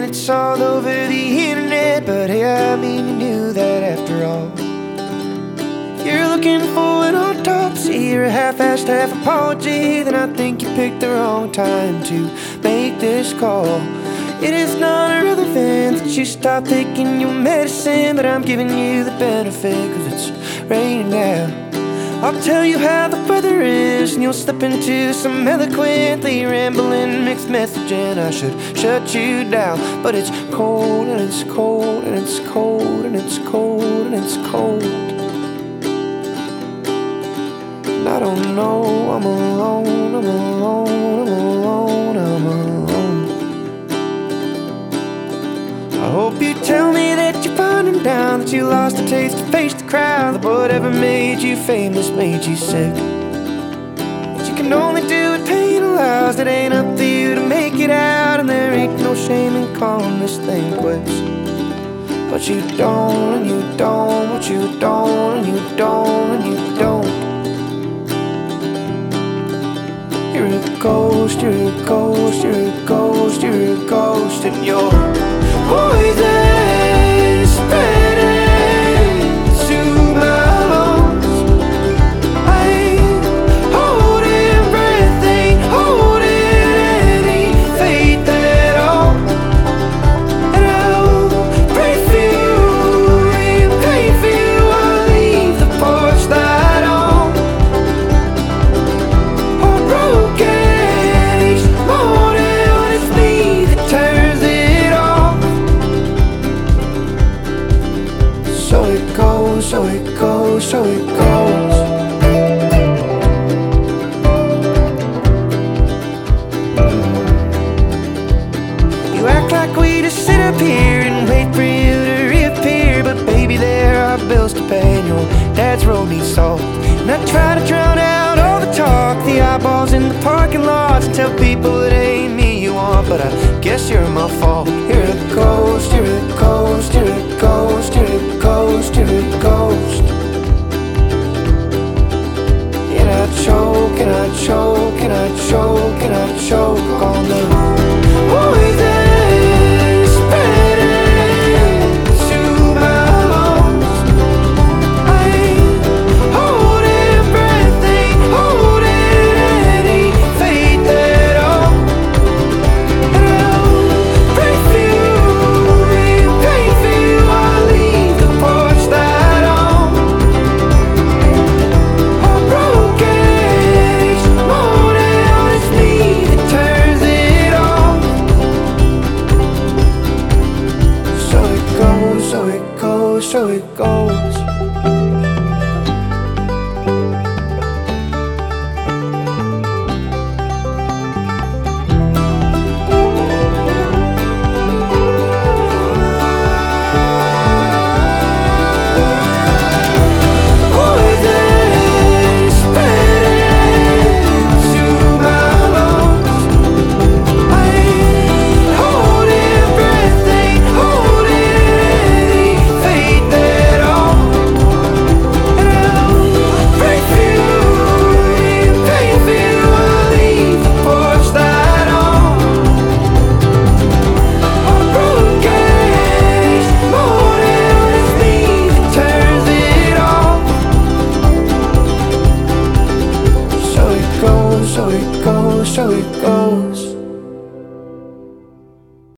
it's all over the internet. But hey, I mean, you knew that after all. You're looking for an autopsy or a half-assed half apology, then I think you picked the wrong time to make this call. It is not irrelevant that you stop taking your medicine, but I'm giving you the benefit cause it's raining now. I'll tell you how the weather is, and you'll slip into some eloquently rambling mixed message, and I should shut you down. But it's cold, and it's cold, and it's cold, and it's cold, and it's cold. And I don't know, I'm alone, I'm alone, I'm alone, I'm alone. I hope you tell me that you're finding down, that you lost the taste to face the crowd, that whatever made you famous made you sick, that you can only do what pain allows, that ain't up to you to make it out, and there ain't no shame in calling this thing quits. But you don't, and you don't, but you don't, and you don't, and you don't. You're a ghost, you're a ghost, you're a ghost, you're a ghost, and you're poison spreading to my lungs. I ain't holding breath, ain't holding any faith at all. And I'll pray for you and pray for you. I'll leave the porch light on. Heartbroken each morning when it's me that turns it off. So it goes, so it goes, so it goes. You act like we just sit up here and wait for you to reappear, but baby, there are bills to pay and your dad's road needs salt. And I try to drown out all the talk, the eyeballs in the parking lots, and tell people it ain't me you want, but I guess you're my fault. You're a ghost, you're a ghost, you're a ghost, you're a ghost, you're a ghost. And I choke, and I choke, and I choke, and I choke on the poison spreading to my lungs. I ain't holding breath, ain't holding any faith at all. And I'll pray for you and pray for you. I'll leave the porch light on. Heartbroken each morning when it's me that turns it off. So it goes, so it goes, so it goes. Poison spreading to my lungs. I ain't holding breath, ain't holding any faith at all. And I'll pray for you and pray for you. I'll leave the porch light on. Heartbroken each morning when it's me that turns it off. So it goes, so it goes, so it goes.